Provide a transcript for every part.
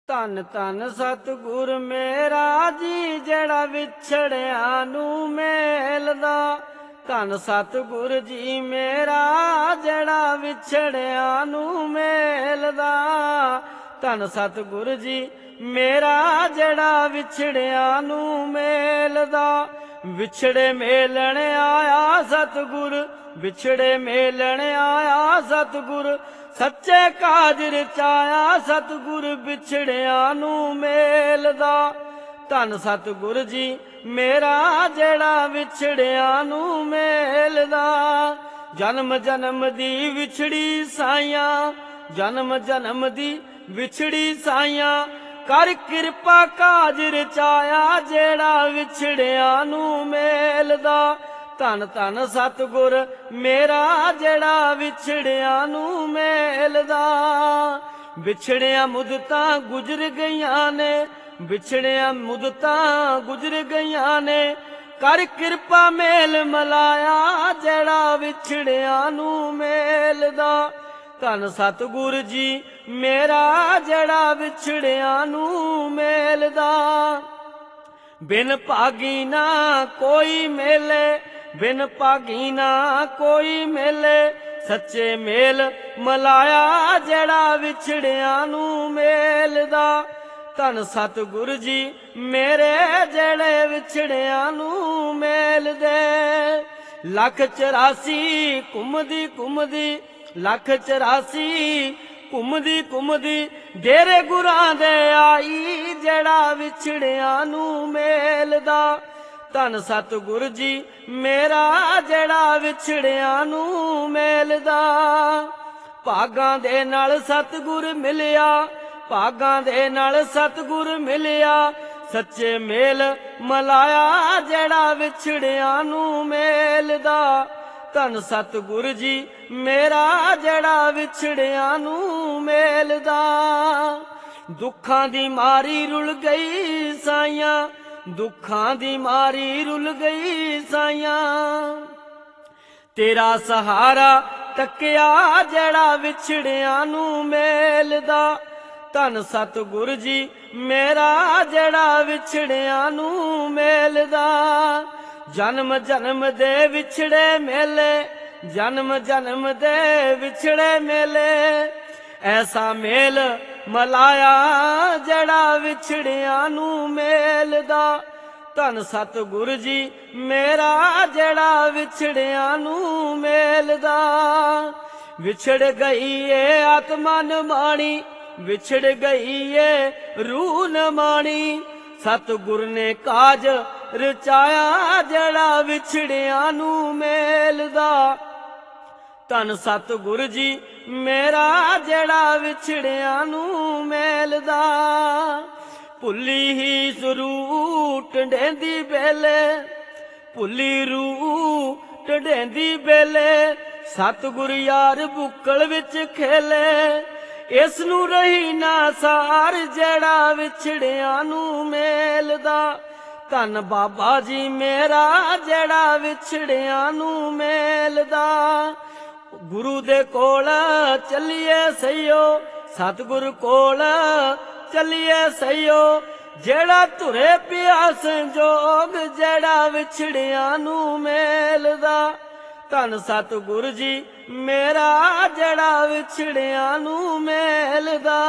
ਧੰਨ ਧੰਨ ਸਤਿਗੁਰ ਮੇਰਾ ਜੀ ਜਿਹੜਾ ਵਿਛੜਿਆਂ ਨੂੰ ਮੇਲਦਾ। ਧੰਨ ਸਤਿਗੁਰ ਜੀ ਮੇਰਾ ਜਿਹੜਾ ਵਿਛੜਿਆਂ ਨੂੰ ਮੇਲਦਾ। ਧੰਨ ਸਤਿਗੁਰ ਜੀ ਮੇਰਾ ਜਿਹੜਾ ਵਿਛੜਿਆਂ ਨੂੰ ਮੇਲਦਾ। ਵਿਛੜੇ ਮੇਲਣ ਆਇਆ ਸਤਿਗੁਰ, ਵਿਛੜੇ ਮੇਲਣ ਆਇਆ ਸਤਿਗੁਰ, ਸੱਚੇ ਕਾਜ ਰਚਾਇਆ ਸਤਿਗੁਰ ਵਿਛੜਿਆਂ ਨੂੰ ਮੇਲਦਾ। ਧੰਨ ਸਤਿਗੁਰ ਜੀ ਮੇਰਾ ਜਿਹੜਾ ਵਿਛੜਿਆਂ ਨੂੰ ਮੇਲਦਾ। ਜਨਮ ਜਨਮ ਦੀ ਵਿਛੜੀ ਸਾਈਆਂ, ਜਨਮ ਜਨਮ ਦੀ ਵਿਛੜੀ ਸਾਈਆਂ, ਕਰ ਕਿਰਪਾ ਕਾਜ ਰਚਾਇਆ ਜਿਹੜਾ ਵਿਛੜਿਆਂ ਨੂੰ ਮੇਲਦਾ। ਧੰਨ ਧੰਨ ਸਤਿਗੁਰ ਮੇਰਾ ਜਿਹੜਾ ਵਿਛੜਿਆਂ ਨੂੰ ਮੇਲਦਾ। ਵਿਛੜਿਆਂ ਮੁੱਦਤਾਂ ਗੁਜ਼ਰ ਗਈਆਂ ਨੇ, ਵਿਛੜਿਆਂ ਮੁੱਦਤਾਂ ਗੁਜ਼ਰ ਗਈਆਂ ਨੇ, ਕਰ ਕਿਰਪਾ ਮੇਲ ਮਲਾਇਆ ਜਿਹੜਾ ਵਿਛੜਿਆਂ ਨੂੰ ਮੇਲਦਾ। ਧੰਨ ਸਤਿਗੁਰ ਜੀ ਮੇਰਾ ਜਿਹੜਾ ਵਿਛੜਿਆਂ ਨੂੰ ਮੇਲਦਾ। ਬਿਨ ਭਾਗੀ ਨਾ ਕੋਈ ਮੇਲੇ, ਬਿਨ ਭਾਗੀ ਨਾ ਕੋਈ ਮੇਲੇ, ਸੱਚੇ ਮੇਲ ਮਲਾਇਆ ਜਿਹੜਾ ਵਿਛੜਿਆਂ ਨੂੰ ਮੇਲਦਾ। ਧੰਨ ਸਤਿਗੁਰ ਜੀ ਮੇਰੇ ਜਿਹੜੇ ਵਿਛੜਿਆਂ ਨੂੰ ਮੇਲਦੇ। ਲੱਖ 84 ਘੁੰਮਦੀ ਘੁੰਮਦੀ, ਲੱਖ 84 ਘੁੰਮਦੀ ਘੁੰਮਦੀ, ਡੇਰੇ ਗੁਰਾਂ ਦੇ ਆਈ ਜਿਹੜਾ ਵਿਛੜਿਆਂ ਨੂੰ ਮੇਲਦਾ। ਧੰਨ ਸਤਿਗੁਰ ਜੀ ਮੇਰਾ ਜਿਹੜਾ ਵਿਛੜਿਆਂ ਨੂੰ ਮੇਲਦਾ। ਭਾਗਾਂ ਦੇ ਨਾਲ ਸਤਿਗੁਰ ਮਿਲਿਆ, ਭਾਗਾਂ ਦੇ ਨਾਲ ਸਤਿਗੁਰ ਮਿਲਿਆ, ਸੱਚੇ ਮੇਲ ਮਲਾਇਆ ਜਿਹੜਾ ਵਿਛੜਿਆਂ ਨੂੰ ਮੇਲਦਾ। ਧੰਨ ਸਤਿਗੁਰ ਜੀ ਮੇਰਾ ਜਿਹੜਾ ਵਿਛੜਿਆਂ ਨੂੰ ਮੇਲਦਾ। ਦੁੱਖਾਂ ਦੀ ਮਾਰੀ ਰੁਲ ਗਈ ਸਾਈਆਂ, ਦੁੱਖਾਂ ਦੀ ਮਾਰੀ ਰੁਲ ਗਈ ਸਾਈਆਂ, ਤੇਰਾ ਸਹਾਰਾ ਤੱਕਿਆ ਜਿਹੜਾ ਵਿਛੜਿਆਂ ਨੂੰ ਮੇਲਦਾ। ਧੰਨ ਸਤਿਗੁਰ ਜੀ ਮੇਰਾ ਜਿਹੜਾ ਵਿਛੜਿਆਂ ਨੂੰ ਮੇਲਦਾ। ਜਨਮ ਜਨਮ ਦੇ ਵਿਛੜੇ ਮੇਲੇ, ਜਨਮ ਜਨਮ ਦੇ ਵਿਛੜੇ ਮੇਲੇ, ਐਸਾ ਮੇਲ ਮਲਾਇਆ ਜਿਹੜਾ ਵਿਛੜਿਆਂ ਨੂੰ ਮੇਲਦਾ। ਧੰਨ ਸਤਿਗੁਰ ਜੀ ਮੇਰਾ ਜਿਹੜਾ ਵਿਛੜਿਆਂ ਨੂੰ ਮੇਲਦਾ। ਵਿਛੜ ਗਈ ਏ ਆਤਮਾ ਨਿਮਾਣੀ, ਵਿਛੜ ਗਈ ਏ ਰੂਹ ਨਿਮਾਣੀ, ਸਤਿਗੁਰ ਨੇ ਕਾਜ ਰਚਾਇਆ ਜਿਹੜਾ ਵਿਛੜਿਆਂ ਨੂੰ ਮੇਲਦਾ। ਧੰਨ ਸਤਿਗੁਰ ਜੀ ਮੇਰਾ ਜਿਹੜਾ ਵਿਛੜਿਆਂ ਨੂੰ ਮੇਲਦਾ। ਭੁੱਲੀ ਹੀ ਸਰੂ ਟੰਡੇਂਦੀ ਵੇਲੇ, ਭੁੱਲੀ ਰੂਹ ਟੰਡੇਂਦੀ ਵੇਲੇ, ਸਤਿਗੁਰ ਯਾਰ ਬੁੱਕਲ ਵਿੱਚ ਖੇਲੇ, ਇਸ ਨੂੰ ਰਹੀ ਨਾ ਸਾਰ ਜਿਹੜਾ ਵਿਛੜਿਆਂ ਨੂੰ ਮੇਲਦਾ। ਧੰਨ ਬਾਬਾ ਜੀ ਮੇਰਾ ਜਿਹੜਾ ਵਿਛੜਿਆਂ ਨੂੰ ਮੇਲਦਾ। ਗੁਰੂ ਦੇ ਕੋਲ ਚੱਲੀਏ ਸਈਓ, ਸਤਿਗੁਰ ਕੋਲ ਚੱਲੀਏ ਸਈਓ, ਜਿਹੜਾ ਧੁਰੇ ਪਿਆ ਸੰਜੋਗ ਜਿਹੜਾ ਵਿਛੜਿਆਂ ਨੂੰ ਮੇਲਦਾ। ਧੰਨ ਸਤਿਗੁਰ ਜੀ ਮੇਰਾ ਜਿਹੜਾ ਵਿਛੜਿਆਂ ਨੂੰ ਮੇਲਦਾ।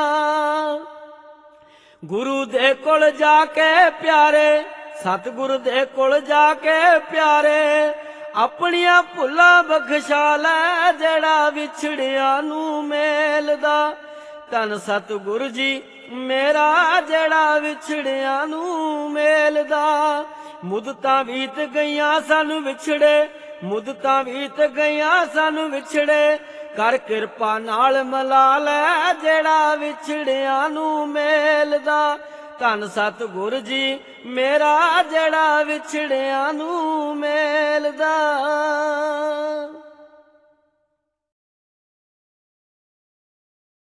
ਗੁਰੂ ਦੇ ਕੋਲ ਜਾ ਕੇ ਪਿਆਰੇ, ਸਤਿਗੁਰ ਦੇ ਕੋਲ ਜਾ ਕੇ ਪਿਆਰੇ, ਆਪਣੀਆਂ ਭੁੱਲਾਂ ਬਖਸ਼ਾ ਲੈ ਜਿਹੜਾ ਵਿਛੜਿਆਂ ਨੂੰ ਮੇਲਦਾ। ਧੰਨ ਸਤਿਗੁਰ ਜੀ ਮੇਰਾ ਜਿਹੜਾ ਵਿਛੜਿਆਂ ਨੂੰ ਮੇਲਦਾ। ਮੁੱਦਤਾਂ ਬੀਤ ਗਈਆਂ ਸਾਨੂੰ ਵਿਛੜੇ, ਮੁੱਦਤਾਂ ਬੀਤ ਗਈਆਂ ਸਾਨੂੰ ਵਿਛੜੇ, ਕਰ ਕਿਰਪਾ ਨਾਲ ਮਿਲਾ ਲੈ ਜਿਹੜਾ ਵਿਛੜਿਆਂ ਨੂੰ ਮੇਲਦਾ। ਧੰਨ ਸਤਿਗੁਰ ਜੀ ਮੇਰਾ ਜਿਹੜਾ ਵਿਛੜਿਆਂ ਨੂੰ ਮੇਲਦਾ।